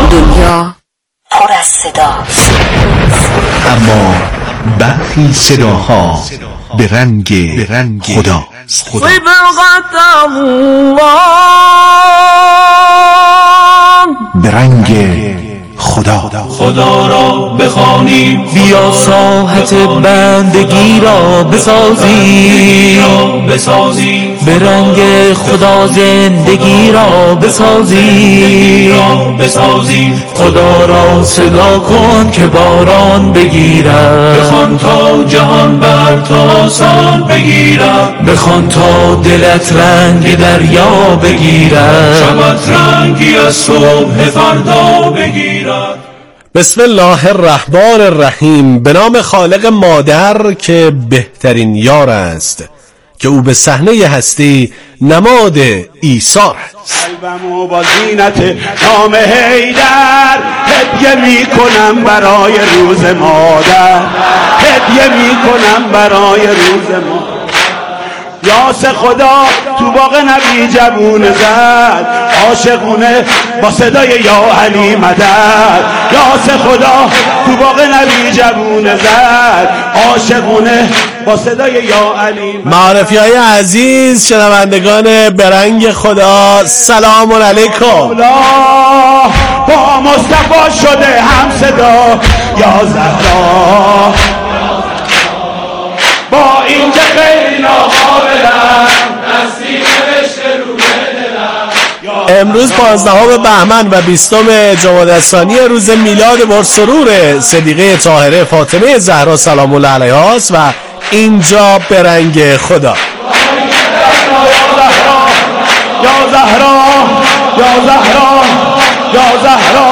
دنیا پر از صداست، اما برخی صداها به رنگ خداست. به رنگ خدا را بخوانیم، بیا ساحت بندگی را بسازیم، به رنگ خدا زندگی را بسازیم، خدا را صدا کن که باران بگیرد، بخوان تا جهان بر تو آسان بگیرد، بخوان تا دلت رنگ دریا بگیرد، شبت رنگی از صبح فردا بگیرد. بسم الله الرحمن الرحیم. به نام خالق مادر که بهترین یار است، که او به صحنه هستی نماد ایثار است. قلبمو با زینت نام حیدر هدیه میکنم برای روز مادر، هدیه میکنم برای روز مادر. یاس خدا تو باغ نبی جوون زد، عاشقونه با صدای یا علی مدد. یاس خدا تو باغ نبی جوون زد، عاشقونه با صدای یا علی مدد. معرفی های عزیز شنوندگان برنگ خدا، سلام علیکم. با مصطفی شده هم صدا یا زهرا، با این که خیلی ناقابلن نسیم نوشته رو دلم. امروز 15 بهمن و 20 جمادی الثانی روز میلاد پرسرور صدیقه طاهره فاطمه زهرا سلام الله علیها است و اینجا برنگ خدا. یا زهرا یا زهرا یا زهرا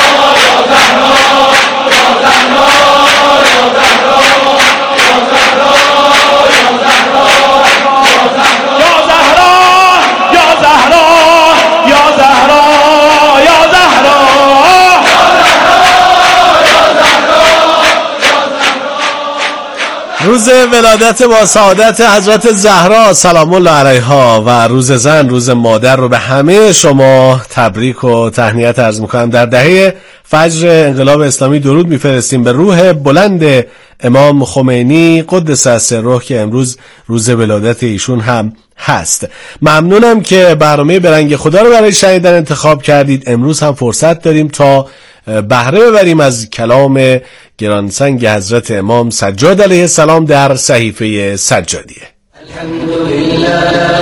روز ولادت با سعادت حضرت زهرا سلام الله علیها و روز زن، روز مادر رو به همه شما تبریک و تهنیت عرض میکنم. در دهه فجر انقلاب اسلامی درود میفرستیم به روح بلند امام خمینی قدس سره که امروز روز ولادت ایشون هم هست. ممنونم که برنامه برنگ خدا رو برای شنیدن انتخاب کردید. امروز هم فرصت داریم تا بهره ببریم از کلام گرانسنگ حضرت امام سجاد علیه السلام در صحیفه سجادیه. الحمدلله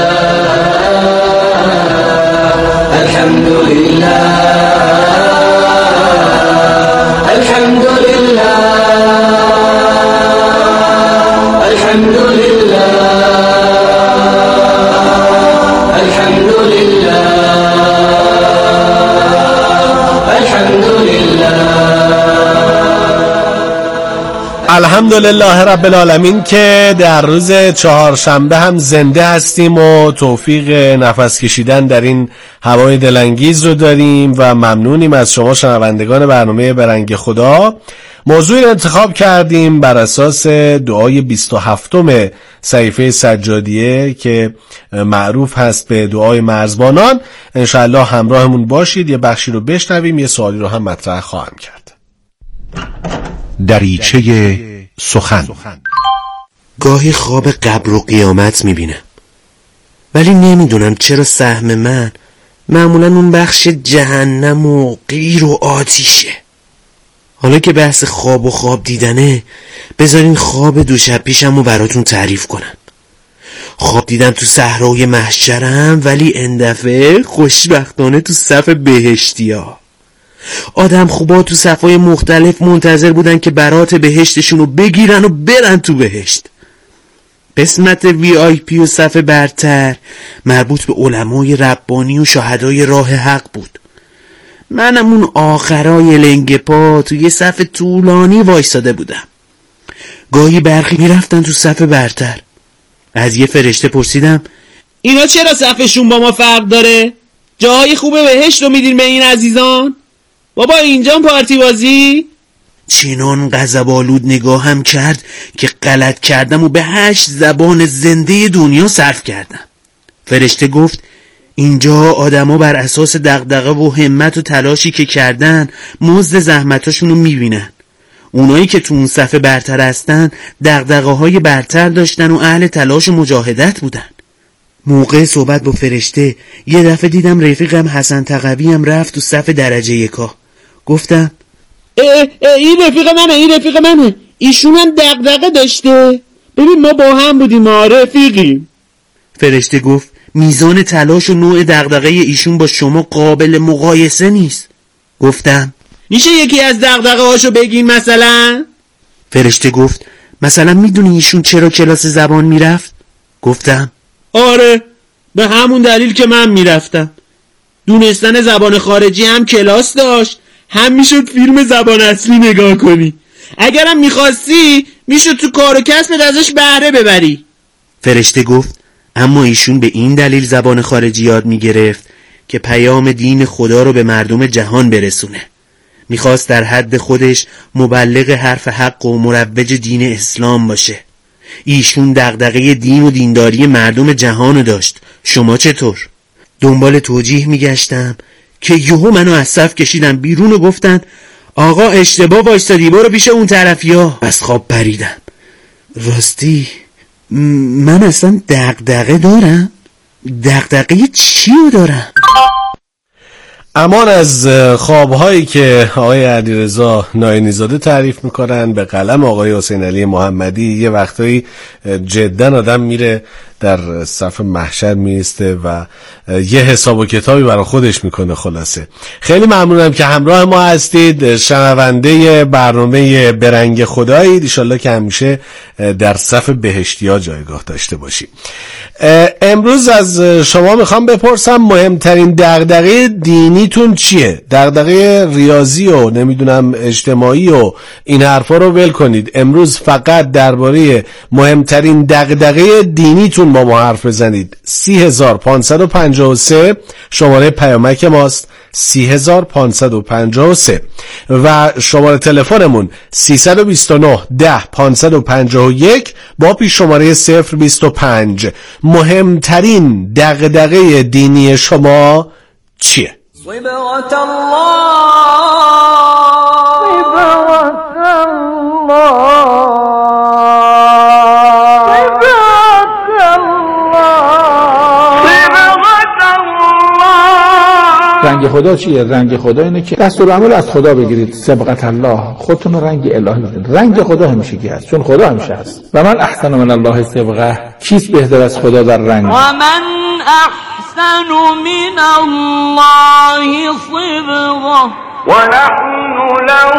الحمدلله الحمدلله الحمدلله الحمدلله الحمدلله رب العالمین که در روز چهارشنبه هم زنده هستیم و توفیق نفس کشیدن در این هوای دلانگیز رو داریم و ممنونیم از شما شنوندگان برنامه برنگ خدا. موضوعی رو انتخاب کردیم بر اساس دعای 27 صحیفه سجادیه که معروف هست به دعای مرزبانان. انشاءالله همراهمون باشید، یه بخشی رو بشنویم، یه سوالی رو هم مطرح خواهم کرد. دریچه سخن. گاهی خواب قبر و قیامت میبینم، ولی نمیدونم چرا سهم من معمولا اون بخش جهنم و قیر و آتیشه. حالا که بحث خواب و خواب دیدنه، بذارین خواب دو شب پیشم رو براتون تعریف کنم. خواب دیدم تو صحرای محشرم، ولی این دفعه خوشبختانه تو صف بهشتیا. آدم خوبا تو صفای مختلف منتظر بودن که برات بهشتشون رو بگیرن و برن تو بهشت. قسمت VIP و صف برتر مربوط به علمای ربانی و شهدای راه حق بود. منم اون آخرای لنگ پا تو یه صف طولانی وایستاده بودم. گاهی برخی میرفتن تو صف برتر. از یه فرشته پرسیدم اینا چرا صفشون با ما فرق داره؟ جاهای خوب بهشت رو میدین به این عزیزان؟ بابا اینجا پارتی بازی؟ چنان غضب‌آلود نگاهم کرد که غلط کردم و به 8 زبان زنده دنیا صرف کردم. فرشته گفت اینجا آدما بر اساس دغدغه و همت و تلاشی که کردن مزد زحمتاشونو میبینن. اونایی که تو اون صفحه برتر هستن دغدغه های برتر داشتن و اهل تلاش و مجاهدت بودن. موقع صحبت با فرشته یه دفعه دیدم رفیقم حسن تقوی هم رفت تو صف درجه یکا. گفتم این رفیق منه ایشون هم دغدغه داشته. ببین ما با هم بودیم، ما رفیقیم. فرشته گفت میزان تلاش و نوع دغدغه ایشون با شما قابل مقایسه نیست. گفتم میشه یکی از دغدغه هاشو بگین مثلا؟ فرشته گفت مثلا میدونی ایشون چرا کلاس زبان میرفت؟ گفتم آره، به همون دلیل که من میرفتم. دونستن زبان خارجی هم کلاس داشت، هم میشد فیلم زبان اصلی نگاه کنی. اگرم میخواستی میشد تو کار و کسبت ازش بهره ببری. فرشته گفت اما ایشون به این دلیل زبان خارجی یاد میگرفت که پیام دین خدا رو به مردم جهان برسونه. میخواست در حد خودش مبلغ حرف حق و مروج دین اسلام باشه. ایشون دغدغه دین و دینداری مردم جهانو داشت. شما چطور؟ دنبال توجیه میگشتم که یهو منو از صف کشیدن بیرون و گفتن آقا اشتباه وایستادی، برو پیش اون طرفیا. از خواب پریدم. راستی من اصلا دغدغه دارم؟ دغدغه چیو دارم؟ امان از خوابهایی که آقای علیرضا ناینی‌زاده تعریف میکنن به قلم آقای حسین علی محمدی. یه وقتایی جدا آدم میره در صف محشر میسته و یه حساب و کتابی برای خودش میکنه. خلاصه خیلی ممنونم که همراه ما هستید، شنونده برنامه برنگ خدایید. انشالله که همیشه در صف بهشتیا جایگاه داشته باشیم. امروز از شما میخوام بپرسم مهمترین دغدغه دینیتون چیه؟ دغدغه ریاضی و نمیدونم اجتماعی و این حرفا رو ول کنید. امروز فقط درباره مهمترین دغدغه دینیتون با ما حرف بزنید. 30553 شماره پیامک ماست، 30553 و شماره تلفنمون 329 10 551 با پیش شماره 025. مهمترین دغدغه دینی شما چیه؟ صبغة الله رنگ خدا چیه؟ رنگ خدا اینه که دستورالعمل از خدا بگیرید. صبغة الله، خودتون رنگ الهی بدید. رنگ خدا همیشگی هست، چون خدا همیشه هست. و من احسن من الله صبغه، کیست بهتر از خدا در رنگ؟ و من احسن من الله صبغه و نحن له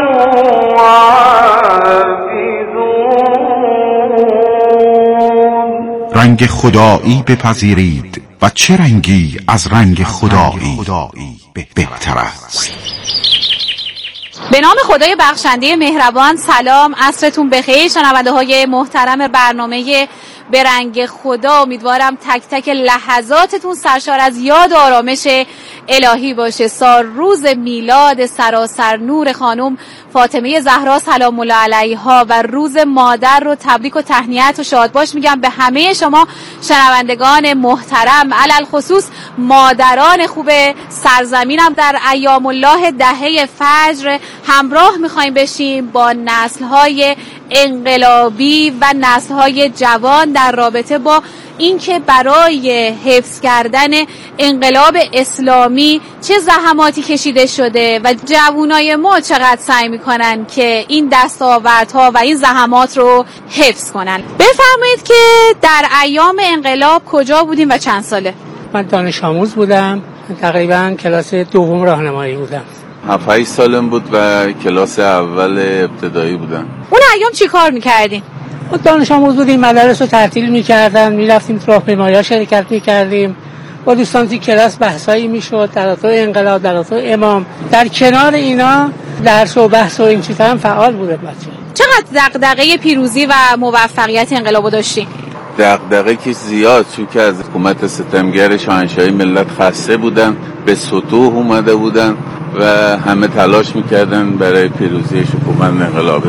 عابدون. رنگ خدایی بپذیرید و چه رنگی از رنگ خدایی بهتر است. به نام خدای بخشنده مهربان. سلام، عصرتون بخیر شنونده های محترم برنامه به رنگ خدا. امیدوارم تک تک لحظاتتون سرشار از یاد و آرامش الهی باشه. روز میلاد سراسر نور خانم فاطمه زهرا سلام الله علیها و روز مادر رو تبریک و تهنیت و شادباش میگم به همه شما شنوندگان محترم، علل خصوص مادران خوب سرزمینم. در ایام الله دهه فجر همراه میخوایم بشیم با نسل‌های انقلابی و نسل‌های جوان در رابطه با اینکه برای حفظ کردن انقلاب اسلامی چه زحماتی کشیده شده و جوانای ما چقدر سعی میکنن که این دستاوردها و این زحمات رو حفظ کنن. بفرمایید که در ایام انقلاب کجا بودیم و چند ساله؟ من دانش آموز بودم، تقریبا کلاس دوم راهنمایی بودم. 7-8 سالم بود و کلاس اول ابتدایی بودم. اون ایام چی کار میکردیم؟ ما دانش آموز بودیم، مدارس رو تعطیل میکردن، میرفتیم تو راهپیمایی‌ها شرکت میکردیم، با دوستان توی کلاس بحثایی میشد در رابطه انقلاب، در رابطه امام. در کنار اینا درس و بحث و این چیزا هم فعال بوده بچه‌ها. چقدر دغدغه پیروزی و موفقیت انقلابو داشتیم؟ دغدغه که زیاد، چون که از حکومت ستمگر شاهنشاهی ملت خسته بودن، به سطوح اومده بودن و همه تلاش میکردن برای پیروزی حکومت انقلاب اسلامی.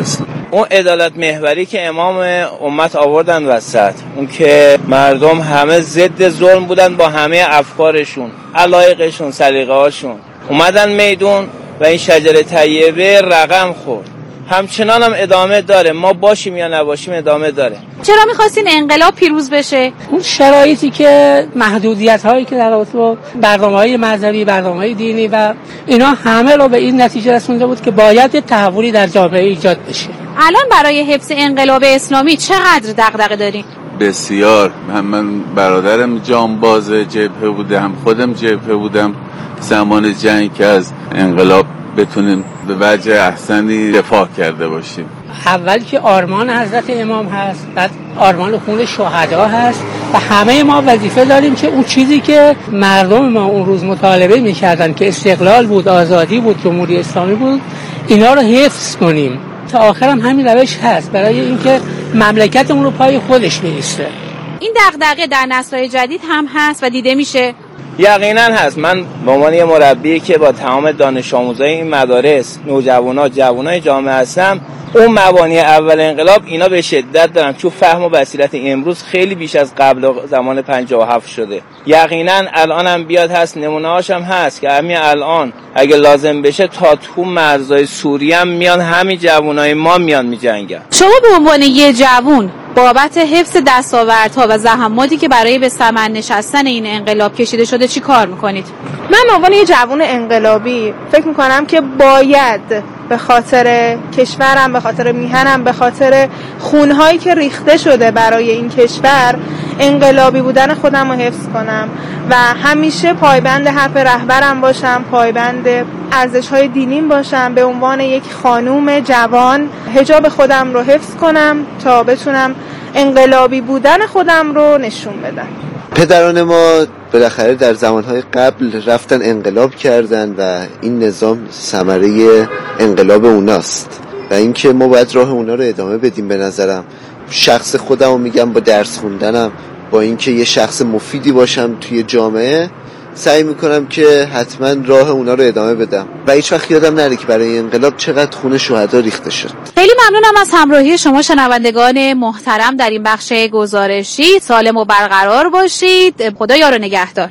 اون عدالت محوری که امام امت آوردن وسط، اون که مردم همه ضد ظلم بودن با همه افکارشون، علایقشون، سلیقه هاشون، اومدن میدون و این شجره طیبه رقم خورد. همچنان هم ادامه داره، ما باشیم یا نباشیم ادامه داره. چرا میخواستین انقلاب پیروز بشه؟ اون شرایطی که محدودیت هایی که در رابطه با برنامه‌های مذهبی، برنامه‌های دینی و اینا همه رو به این نتیجه رسونده بود که باید یه تحولی در جامعه ایجاد بشه. الان برای حفظ انقلاب اسلامی چقدر دغدغه دارین؟ بسیار. من برادرم جانباز جبهه بودم، خودم جبهه بودم زمان جنگ که از انقلاب بتونیم به وجه احسنی دفاع کرده باشیم. اول که آرمان حضرت امام هست، بعد آرمان خون شهدا هست و همه ما وظیفه داریم که اون چیزی که مردم ما اون روز مطالبه می‌کردن که استقلال بود، آزادی بود، جمهوری اسلامی بود، اینا رو حفظ کنیم. تا آخر هم همین روش هست برای اینکه مملکتمون رو پای خودش بایسته. این دغدغه در نسل‌های جدید هم هست و دیده میشه. یقینا هست. من به عنوان یه مربی که با تمام دانش آموزای این مدارس، نوجوانا، جوانای جامعه هستم، اون مبانی اول انقلاب اینا به شدت دارن، چون فهم و بصیرت امروز خیلی بیش از قبل زمان 57 شده. یقینا الان هم بیاد هست، نمونه‌هاش هم هست که همین الان اگه لازم بشه تا تو مرزهای سوریه هم میان، همین جوانای ما میان میجنگن. شما به عنوان یه جوان بابت حفظ دستاوردها و زحماتی که برای به ثمر نشستن این انقلاب کشیده شده چی کار میکنید؟ من به عنوان یه جوان انقلابی فکر میکنم که باید به خاطر کشورم، به خاطر میهنم، به خاطر خونهایی که ریخته شده برای این کشور انقلابی بودن خودم رو حفظ کنم و همیشه پایبند حرف رهبرم باشم، پایبند ارزش‌های دینیم باشم. به عنوان یک خانوم جوان حجاب خودم رو حفظ کنم تا بتونم انقلابی بودن خودم رو نشون بدم. پدران ما بالاخره در زمانهای قبل رفتن انقلاب کردن و این نظام ثمره انقلاب اوناست و اینکه ما باید راه اونا رو ادامه بدیم. به نظرم شخص خودم رو میگم، با درس خوندنم، با اینکه یه شخص مفیدی باشم توی جامعه، سعی میکنم که حتما راه اونا رو ادامه بدم و هیچ وقت یادم نره که برای انقلاب چقدر خون شهدا ریخته شد. خیلی ممنونم از همراهی شما شنوندگان محترم در این بخش گزارشی. سالم و برقرار باشید. خدا یار و نگهدار.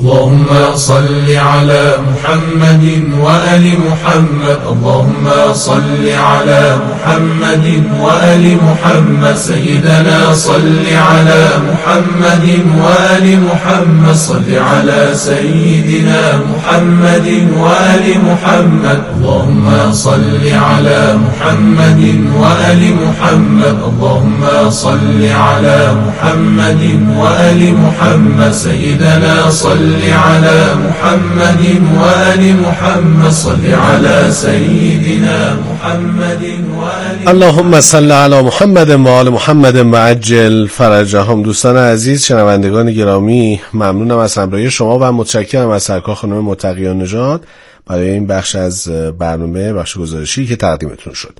اللهم صل على محمد وآل محمد. اللهم صل على محمد وآل محمد. سيدنا صل على محمد وآل محمد. صل على سيدنا محمد وآل محمد. اللهم صل على محمد وآل محمد. اللهم صل على محمد وآل محمد. سيدنا صل على محمد وآل محمد. صل على سيدنا محمد وآل. اللهم صل علی محمد و آل محمد وعجل فرجهم. دوستان عزیز، شنوندگان گرامی، ممنونم از همراهی شما و متشکرم از سرکار خانم متقیان نژاد برای این بخش از برنامه، بخش گزارشی که تقدیمتون شد.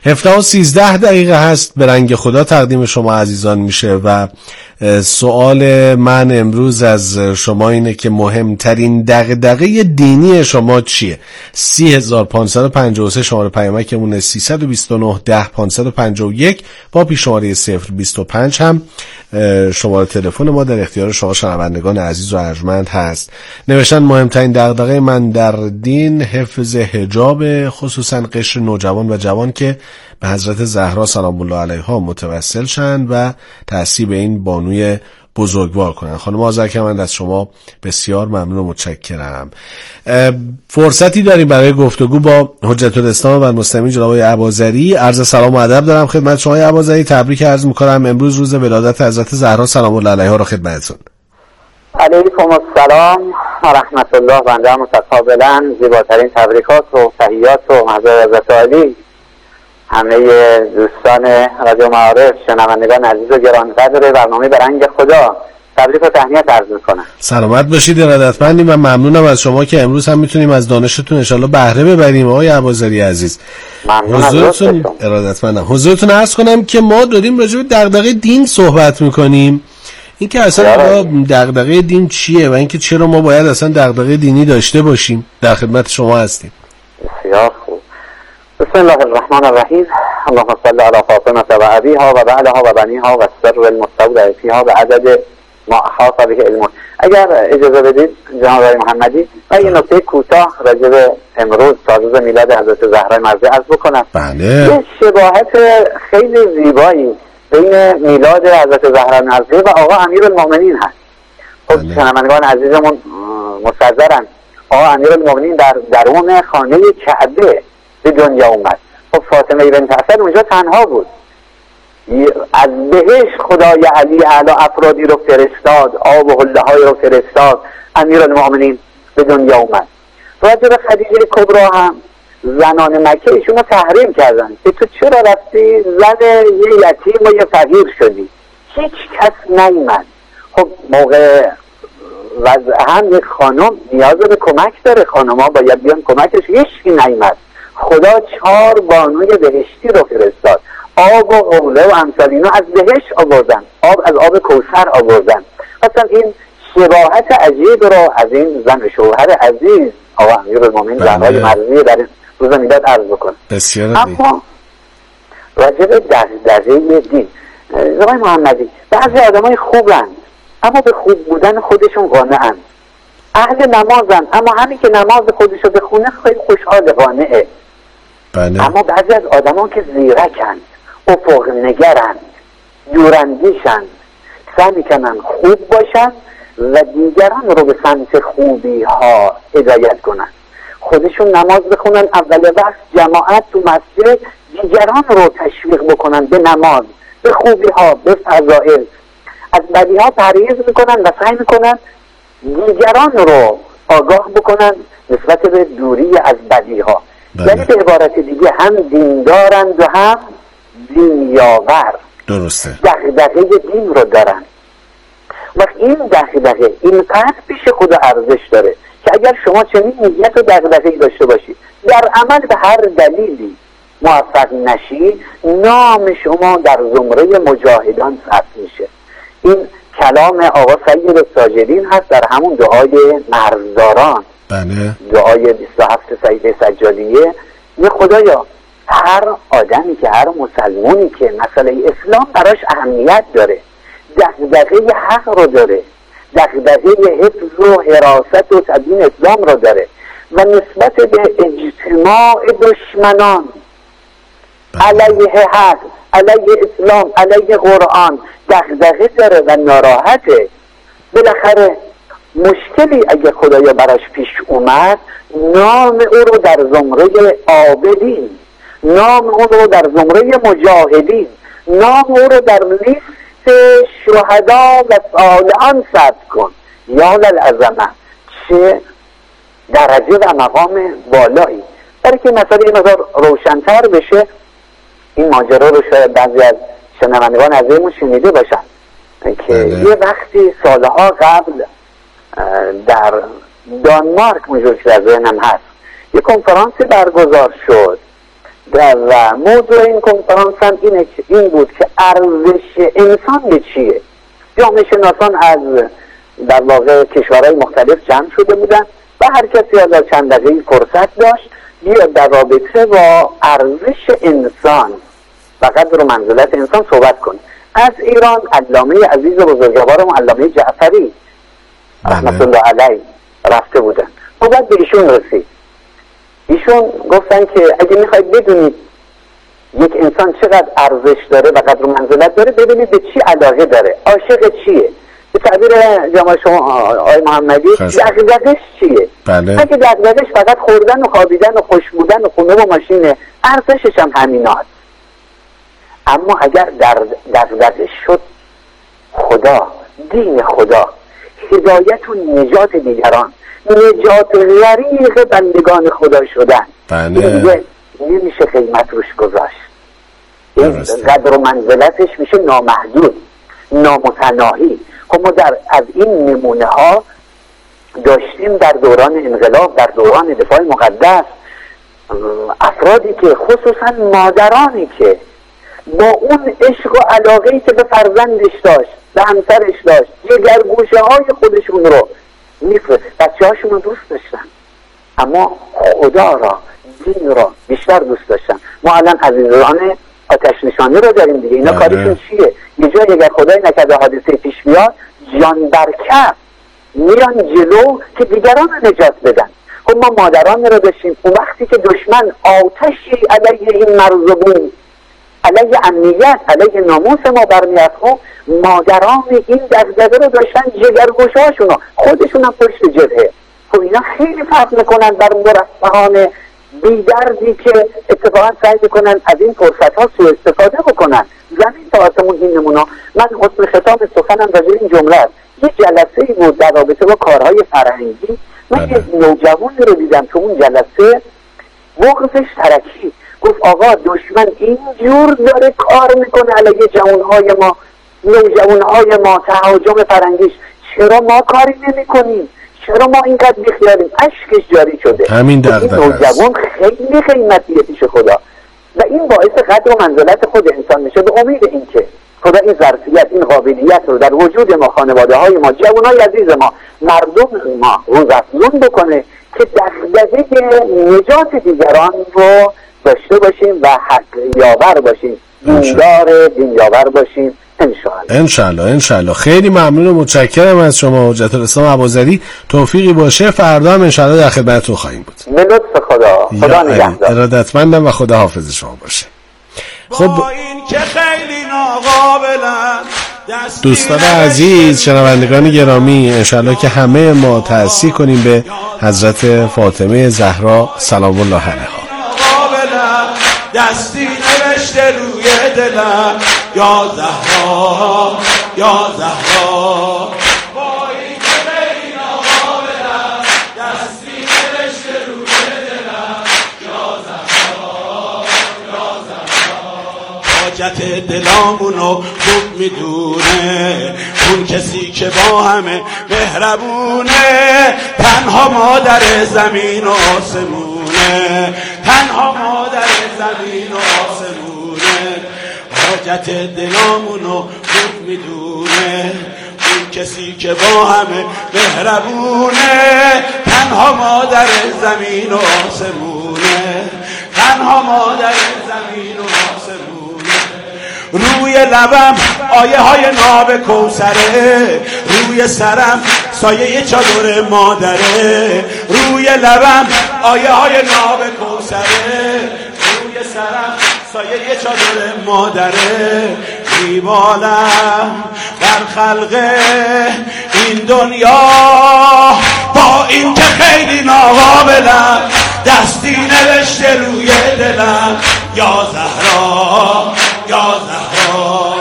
17:13 هست، به رنگ خدا تقدیم شما عزیزان میشه و سوال من امروز از شما اینه که مهمترین دغدغه دینی شما چیه؟ 30553 شماره پیامکمون 329 10 551 با پیش‌شماره 025 هم شماره تلفن ما در اختیار شما شنوندگان عزیز و ارجمند هست. نوشتن مهمترین دغدغه من در دین حفظ حجاب، خصوصا قشر نوجوان و جوان که به حضرت زهرا سلام الله علیها متوسل شن و تأثیر به این بانوی بزرگوار کنن. خانم آذرکمند، از شما بسیار ممنون و متشکرم. فرصتی داریم برای گفتگو با حجت الاسلام و المسلمین جناب آقای اباظری. عرض سلام و ادب دارم خدمت شما آقای اباظری. تبریک عرض می‌کنم، امروز روز ولادت حضرت زهرا سلام الله علیها را خدمتتون. علیکم السلام و رحمت الله. بنده متقابلا زیباترین تبریکات و تحیات و مزار حضرت عالی همه دوستان رادیو معارف، شنوندگان عزیز و گرانقدر برنامه به رنگ خدا تبریک و تهنیت عرض می‌کنم. سلامت باشید، ارادتمندیم و ممنونم از شما که امروز هم میتونیم از دانشتون انشالله بهره ببریم. آقای اباظری عزیز، حضورتون ارادتمندم. حضورتون عرض کنم که ما داریم راجع به دغدغه دین صحبت می‌کنیم. این که اصلا دغدغه دین چیه و اینکه چرا ما باید اصلا دغدغه دینی داشته باشیم، در خدمت شما هستیم. بسیار خوب. بسم الله الرحمن الرحیم. اللهم صل علی فاطمه و ابیها و بعلها و بنیها و سر المستودع فیها به عدد ما احاط به علم. اگر اجازه بدید جناب آقای محمدی، من یه نکته کوتاه راجع به امروز تازه میلاد حضرت زهرا مرضیه عرض بکنم. یه شباهت خیلی زیبایی بین میلاد حضرت زهرا مرضیه و آقا امیرالمومنین هست. خب شنوندگان عزیزمون مستحضرن، آقا امیرالمومنین در درون خانه کعبه به دنیا اومد. خب فاطمه بنت اسد اونجا تنها بود. از بهش خدای علی اعلی افرادی رو فرستاد، آب و حله های رو فرستاد، امیرالمومنین به دنیا اومد. راجع به خدیجه کبری هم زنان مکه ایشون رو تحریم کردن که تو چرا رفتی زن یه یتیم و یه فقیر شدی؟ هیچ کس نیامد. خب موقع وضع هم یک خانم نیاز به کمک داره، خانم ها باید بیان کمکش، هیچکی نیامد. خدا 4 بانوی بهشتی رو فرستاد، آب و حوله و امثال اینا از بهشت آوردن، آب از آب کوثر آوردن. مثلا این شباهت عجیب رو از این زن شوهر عزیز آقا امیرالمومنین زهرا مرضیه در این روز میلاد عرض بکنم. اما راجع به دغدغه دین، آقای محمدی، بعضی آدمای خوبن اما به خوب بودن خودشون قانعن، اهل نمازن اما همین که نماز خودشو بخونه خیلی خوشحال قانعه. اما بعضی از آدمان که زیرکن، افق نگرن، دوراندیشن، سعی میکنن خوب باشن و دیگران رو به سمت خوبی ها هدایت کنن. خودشون نماز بخونن اول وقت، جماعت تو مسجد، دیگران رو تشویق بکنن به نماز، به خوبی ها، به فضائل. از بدی ها پرهیز میکنن و سعی میکنن دیگران رو آگاه بکنن نسبت به دوری از بدی ها. یعنی به عبارت دیگه هم دیندارند و هم دینیاور. درسته. دغدغه دین رو دارن. و این دغدغه اینقدر پیش خدا ارزش داره که اگر شما چنین نیت و دغدغه‌ای داشته باشید، در عمل به هر دلیلی موفق نشی، نام شما در زمره مجاهدان ثبت میشه. این کلام آقا سید ساجدین هست در همون دعای مرزداران. دعای 27 سید سجادیه. یه خدایا هر آدمی که، هر مسلمانی که مسئله اسلام براش اهمیت داره، دغدغه حق رو داره، دغدغه حفظ و حراست و تدین اسلام رو داره و نسبت به اجتماع دشمنان علیه حق، علیه اسلام، علیه قرآن دغدغه داره و ناراحته، بالاخره مشکلی اگه خدایا براش پیش اومد، نام او رو در زمره عابدین، نام او رو در زمره مجاهدین، نام او رو در لیست شهدا و صالحان ثبت کن. یا للعظمه، چه درجه و مقام بالایی. برای که مسئله این مقدار روشن‌تر بشه، این ماجرا رو شاید بعضی از شنوندگان عزیزمون شنیده باشن که یه وقتی سالها قبل در دانمارک موجود که در ذهنم هست، یه کنفرانسی برگزار شد و موضوع این کنفرانس هم این بود که ارزش انسان چیه. جامعه شناسان از در واقع کشورهای مختلف جمع شده بودن و هر کسی از چند دقیقه فرصت داشت بیاد در رابطه با ارزش انسان و قدر و منزلت انسان صحبت کنه. از ایران علامه عزیز و بزرگوارم علامه جعفری رحمت الله علیه رفته بودن و بعد به ایشون رسید. ایشون گفتن که اگه میخواید بدونید یک انسان چقدر ارزش داره و قدر و منزلت داره، ببینید به چی علاقه داره، عاشق چیه. به تعبیر جناب شما آقای محمدی، دغدغه‌اش چیه؟ اگه دغدغه‌اش فقط خوردن و خوابیدن و خوش بودن و خونه و ماشینه، ارزشش هم همیناست. اما اگر دغدغه‌اش شد خدا، دین خدا، هدایت و نجات دیگران، نجات غریق بندگان خدا شدن، دیگه نمیشه قیمت روش گذاشت. این قدر و منزلتش میشه نامحدود، نامتناهی. خب ما از این نمونه ها داشتیم در دوران انقلاب، در دوران دفاع مقدس، افرادی که خصوصا مادرانی که با اون عشق و علاقه‌ای که به فرزندش داشت، به همسرش داشت، جگرگوشه های خودشون رو بچه هاشون رو دوست داشتن. اما خدا را، دین را بیشتر دوست داشتن. ما الان عزیزان آتش نشانی رو داریم دیگه، اینا کارشون چیه؟ یه جایی اگر خدای نکرده حادثه پیش بیاد، جان در کف میرن جلو که دیگران رو نجات بدن. خب ما مادران رو داشتیم، اون وقتی که دشمن آتشی علیه این مرزبون، علیه امنیت، علیه ناموس ما برمیاد، خب مادران این دغدغه رو داشتن، جگرگوشهاشون خودشون هم پشت جبهه. خب اینا خیلی فرق میکنن بر مرفهان بیدردی که اتفاقا سعی میکنن از این فرصت ها سوء استفاده بکنن. زمین تا آسمون این نمونه. من حسن ختام سخنم راجع به این جمله است. یه جلسه بود در رابطه با کارهای فرهنگی. من یه نوجوانی رو دیدم تو اون جلسه بغضش ترکی گفت آقا دشمن اینجور داره کار میکنه علیه جوانهای ما، نوجوانهای ما، تهاجم فرهنگیش، چرا ما کاری نمی کنیم؟ چرا ما اینقدر بیخیالیم؟ اشکش جاری شده. همین دغدغه این نوجوان خیلی قیمتیه پیش خدا و این باعث قدر و منزلت خود انسان میشه، به امید اینکه خدا این ظرفیت، این قابلیت رو در وجود ما، خانواده های ما، جوانای عزیز ما، مردم ما روزافزون بکنه که دغدغه نجات دیگران رو داشته باشیم و حق یاور باشیم، دیندار باشیم. انشالله. خیلی ممنون و متشکرم از شما حجت الاسلام ابوذری. توفیقی باشه، فردا هم انشالله در خدمتتون خواهیم بود. به لطف خدا نگهدار. ارادتمندم و خدا حافظ شما باشه. خب دوستان عزیز، شنوندگان گرامی، انشالله که همه ما تأسی کنیم به حضرت فاطمه زهرا سلام الله علیها. دستی نوشته روی دلم یا زهرا یا زهرا، با این که بین آقا بدم دستی نوشته روی دلم یا زهرا یا زهرا. حاجت دلامونو خوب میدونه اون کسی که با همه مهربونه، تنها مادر زمین و آسمونه، تنها مادر زمین و آسمونه. حاجت دلامونو خوب میدونه اون کسی که با همه مهربونه، تنها مادر زمین و آسمونه، تنها مادر زمین و آسمونه. روی لبم آیه های ناب کوثره، روی سرم سایه چادر مادره، روی لبم آیه های ناب کوثره، روی سرم سایه چادر مادره. میبالم بر خلق این دنیا با این که خیلی ناقابلم، دستی نوشته روی دلم یا زهرا یا زهرا.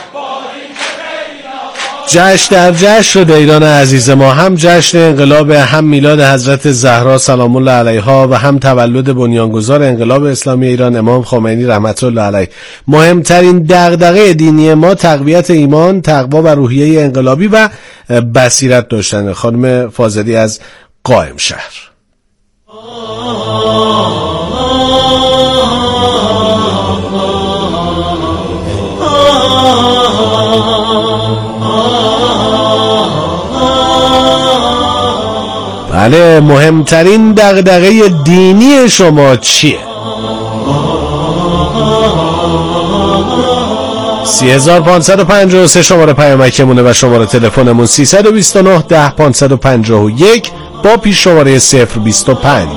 جشن در جشن شده ایران عزیز ما، هم جشن انقلاب، هم میلاد حضرت زهرا سلام الله علیها و هم تولد بنیانگذار انقلاب اسلامی ایران امام خمینی رحمت الله علیه. مهمترین دغدغه دینی ما تقویت ایمان، تقوا و روحیه انقلابی و بصیرت داشتن. خانم فاضلی از قائم شهر. بله، مهمترین دغدغه دینی شما چیه؟ 3553 شماره پیامکمونه و شماره تلفنمون 329 10 551 با پیش شماره 025.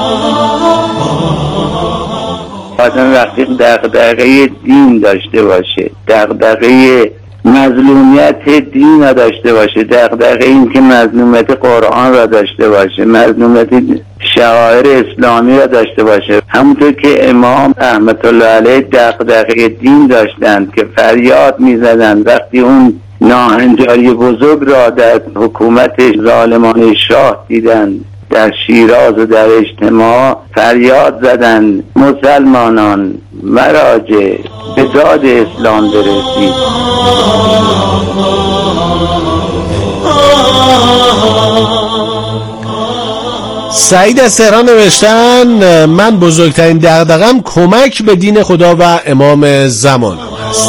آدم وقتی دغدغه دین داشته باشه، دغدغه مظلومیت دین را داشته باشه، دغدغه این که مظلومیت قرآن را داشته باشه، مظلومیت شعائر اسلامی را داشته باشه، همونطور که امام رحمت الله علیه دغدغه دین داشتند که فریاد میزدند وقتی اون ناهنجاری بزرگ را در حکومت ظالمان شاه دیدند در شیراز و در اجتماع، فریاد زدند مسلمانان مراجع به داد اسلام برسید. سعید از تهران نوشتن من بزرگترین دغدغه‌ام کمک به دین خدا و امام زمان هست.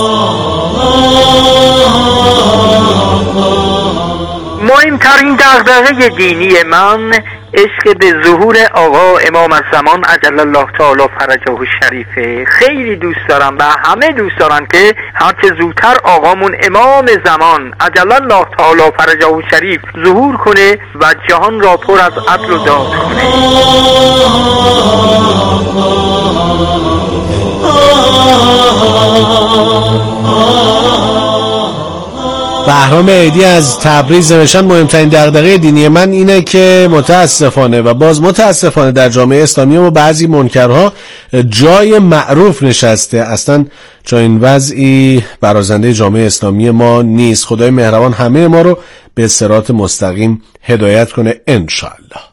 مهمترین دغدغه دینی من عشق به ظهور آقا امام الزمان عجل الله تعالی فرجه الشریفه. خیلی دوست دارم و همه دوست دارن که هرچه زودتر آقامون امام زمان عجل الله تعالی فرجه الشریف ظهور کنه و جهان را پر از عدل و داد کنه. بهرام عیدی از تبریز نوشتن مهمترین دغدغه دینی من اینه که متاسفانه و باز متاسفانه در جامعه اسلامی ما بعضی منکرها جای معروف نشسته. اصلا چنین وضعی برازنده جامعه اسلامی ما نیست. خدای مهربان همه ما رو به صراط مستقیم هدایت کنه انشاءالله.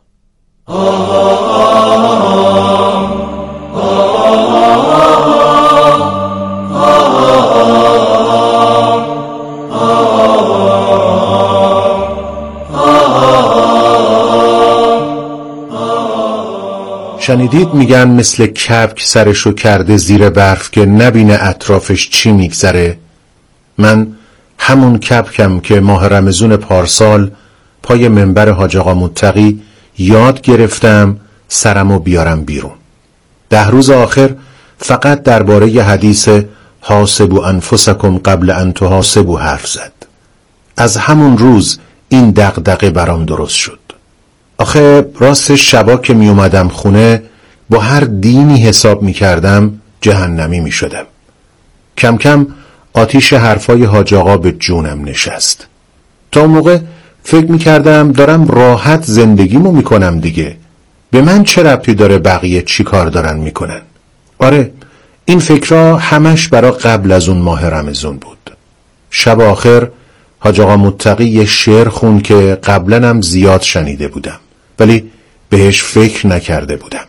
شنیدید میگن مثل کبک سرشو کرده زیر برف که نبینه اطرافش چی میگذره؟ من همون کبکم که ماه رمضان پارسال پای منبر حاج آقا متقی یاد گرفتم سرمو بیارم بیرون. 10 روز آخر فقط درباره ی حدیث حاسبوا انفسکم قبل ان تحاسبوا حرف زد. از همون روز این دغدغه برام درست شد. آخه راست شبا که می اومدم خونه با هر دینی حساب می کردم جهنمی می شدم. کم کم آتیش حرفای حاج آقا به جونم نشست. تا موقع فکر می کردم دارم راحت زندگیمو می کنم دیگه. به من چه ربطی داره بقیه چی کار دارن می کنن؟ آره این فکرها همش برا قبل از اون ماه رمضان بود. شب آخر حاج آقا متقی یه شعر خون که قبلنم زیاد شنیده بودم ولی بهش فکر نکرده بودم.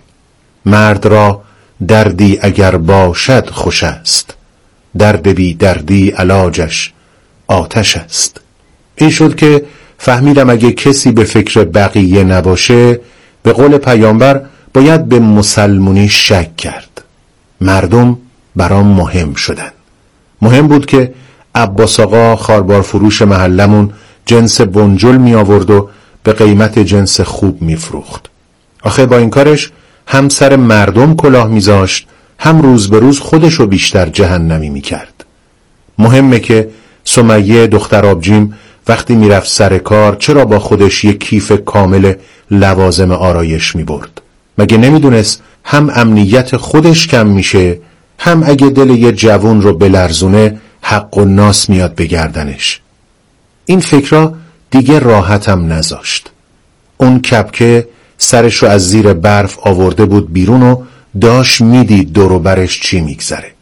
مرد را دردی اگر باشد خوش است، درد بی دردی علاجش آتش است. این شد که فهمیدم اگه کسی به فکر بقیه نباشه به قول پیامبر باید به مسلمونی شک کرد. مردم برام مهم شدن. مهم بود که عباس آقا خاربار فروش محلمون جنس بنجل می آورد و به قیمت جنس خوب می فروخت. آخه با این کارش هم سر مردم کلاه می زاشت هم روز به روز خودشو بیشتر جهنمی می کرد. مهمه که سمیه دختر آبجیم وقتی می رفت سر کار چرا با خودش یک کیف کامل لوازم آرایش می برد؟ مگه نمی دونست هم امنیت خودش کم میشه هم اگه دل یه جوون رو بلرزونه حق و ناس میاد به گردنش. این فکرها دیگه راحتم نذاشت. اون کپکه سرشو از زیر برف آورده بود بیرون و داشت میدید دور و برش چی میگذره.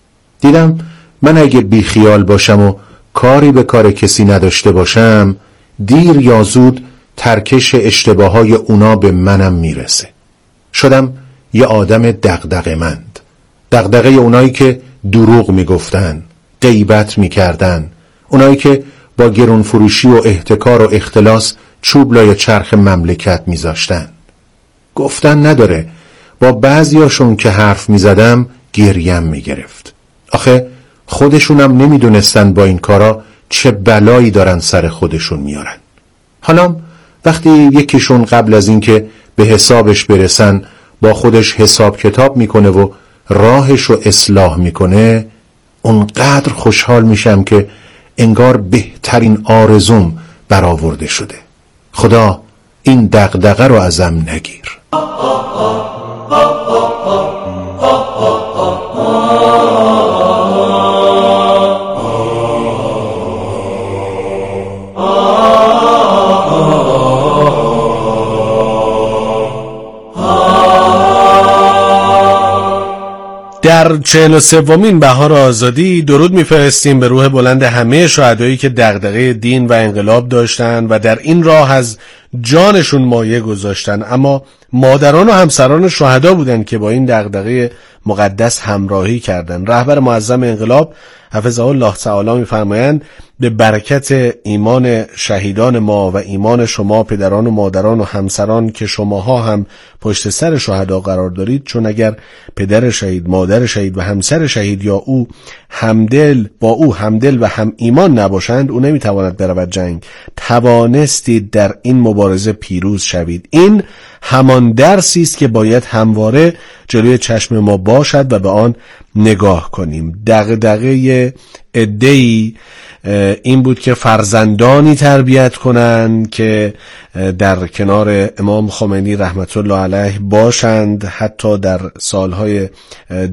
دیدم من اگه بیخیال باشم و کاری به کار کسی نداشته باشم دیر یا زود ترکش اشتباههای اونا به منم میرسه. شدم یه آدم دغدغه‌مند. دغدغه اونایی که دروغ میگفتن، غیبت میکردن، اونایی که با گرون فروشی و احتکار و اختلاس چوب لای چرخ مملکت میذاشتن. گفتن نداره، با بعضیاشون که حرف میزدم گریم میگرفت. آخه خودشونم نمیدونستن با این کارا چه بلایی دارن سر خودشون میارن. حالا وقتی یکیشون قبل از این که به حسابش برسن با خودش حساب کتاب میکنه و راهشو اصلاح میکنه اونقدر خوشحال میشم که انگار بهترین آرزوم برآورده شده. خدا این دغدغه رو ازم نگیر. در 43مین بهار آزادی درود میفرستیم به روح بلند همه شهدایی که دغدغه دین و انقلاب داشتن و در این راه از جانشون مایه گذاشتن، اما مادران و همسران شهدا بودن که با این دغدغه مقدس همراهی کردند. رهبر معظم انقلاب حفظه الله تعالی میفرمایند به برکت ایمان شهیدان ما و ایمان شما پدران و مادران و همسران که شماها هم پشت سر شهدا قرار دارید، چون اگر پدر شهید، مادر شهید و همسر شهید یا او همدل با او همدل و هم ایمان نباشند او نمیتواند برود جنگ. توانستید در این مبارزه پیروز شوید. این همان درسی است که باید همواره جلوی چشم ما باشد و به آن نگاه کنیم. دغدغه عده‌ای این بود که فرزندانی تربیت کنند که در کنار امام خمینی رحمت الله علیه باشند، حتی در سالهای